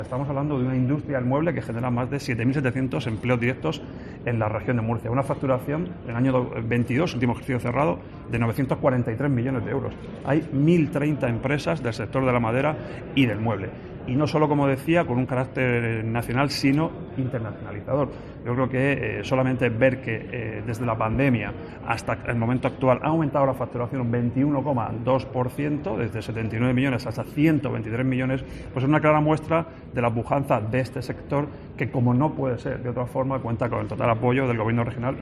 Estamos hablando de una industria del mueble que genera más de 7.700 empleos directos en la región de Murcia. Una facturación en el año 22, último ejercicio cerrado, de 943 millones de euros. Hay 1.030 empresas del sector de la madera y del mueble. Y no solo, como decía, con un carácter nacional, sino internacionalizador. Yo creo que solamente ver que desde la pandemia hasta el momento actual ha aumentado la facturación un 21,2%, desde 79 millones hasta 123 millones, pues es una clara muestra de la pujanza de este sector que, como no puede ser de otra forma, cuenta con el total apoyo del Gobierno regional.